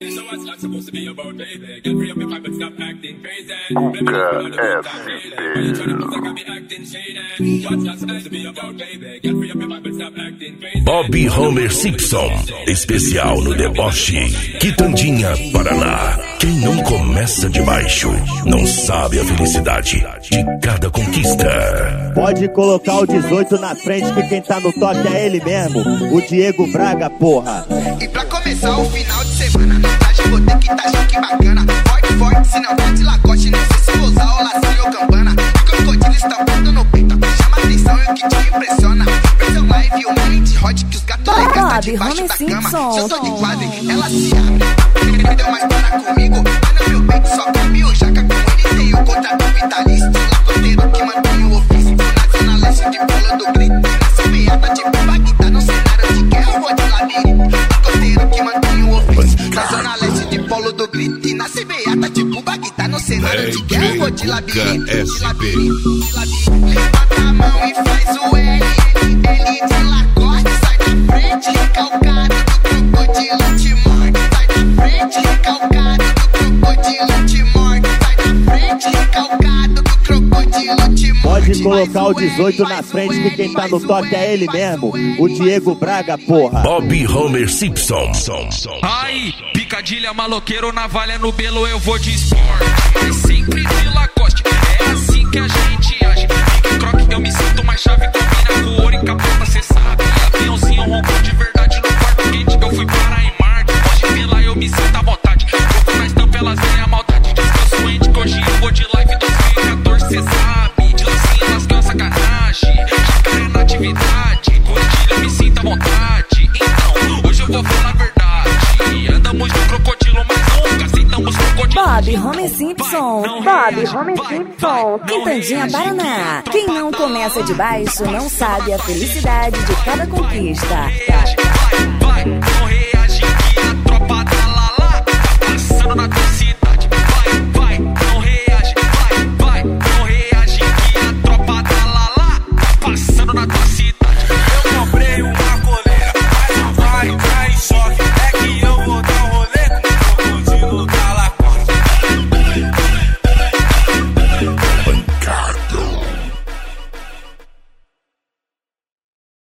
Bob Homer Simpson, especial no deboche, Quitandinha, Paraná. Quem não começa de baixo não sabe a felicidade de cada conquista. Pode colocar o 18 na frente que quem tá no toque é ele mesmo, o Diego Braga, porra. E pra começar o final de semana, no traje vou ter que tá chique bacana. Forte, forte, se não tá de lacoste, não sei se vou usar o lacinho ou campana. O crocodilo estampando no peito, chama atenção e o que te impressiona. Versão live, uma mente hot que os gatos legais tá debaixo da cama. Se eu tô de quadro, ela se abre. Deu mais para comigo, mas no meu peito só cabe o jaca. Com ele tem o contrato vitalício, lacoteiro que mantém o ofício. Na zona leste de Polo do Grito, nessa meada de bomba que tá no cenário de guerra, eu vou de labirinto. Lacoteiro que mantém o ofício. Na zona leste de Polo do Grito, e na beata de buba que tá no cenário de guerra, eu vou de labirinto. De labirinto, de labirinto. Levanta a mão e faz o L, ele de lacoste. Sai da frente, recalcado do crocodilo te morde. Sai da frente, recalcado do crocodilo te morde. Sai da frente, recalcado do crocodilo te morde. Pode colocar o 18 na frente que quem tá no toque é ele mesmo, o Diego Braga, porra. Bob Homer Simpson. Aí, picadilha, maloqueiro, navalha no belo, eu vou de esporte. É sempre de Lacoste, é assim que a gente age. Pique croque, eu me sinto mais chave. Combina com ouro e capota, cê sabe. Aviãozinho roncou de verdade no quarto quente. Eu fui para em Marte, pode ver lá, eu me sinto à vontade. Pouco na estampa, elas veem a maldade. Descanso ente, que hoje eu vou de live 2014, cê sabe. De lacinho, lascão, sacanagem. Jacaré na atividade, curtilha, eu me sinto à vontade. Então, hoje eu vou falar a verdade. Andamos no crocodilo, mas nunca aceitamos crocodilo. Bob Homer Simpson, Bob Homer Simpson, Quitandinha, Paraná. Quem não começa de baixo não sabe a felicidade de cada conquista. Vai, não reage que a tropa da Lala tá passando na